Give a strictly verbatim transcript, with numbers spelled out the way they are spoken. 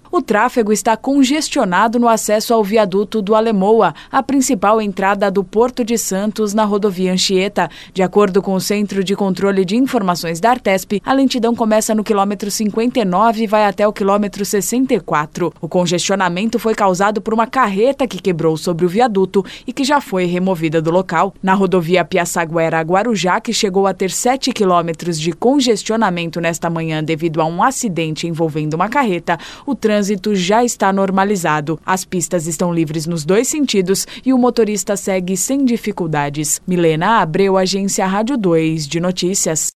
O tráfego está congestionado no acesso ao viaduto do Alemoa, a principal entrada do Porto de Santos na rodovia Anchieta. De acordo com o Centro de Controle de Informações da Artesp, a lentidão começa no quilômetro cinquenta e nove e vai até o quilômetro sessenta e quatro. O congestionamento foi causado por uma carreta que quebrou sobre o viaduto e que já foi removida do local. Na rodovia Piaçaguera-Guarujá, que chegou a ter sete quilômetros de congestionamento nesta manhã devido a um acidente envolvendo uma carreta, o trânsito O trânsito já está normalizado. As pistas estão livres nos dois sentidos e o motorista segue sem dificuldades. Milena Abreu, Agência Rádio dois de Notícias.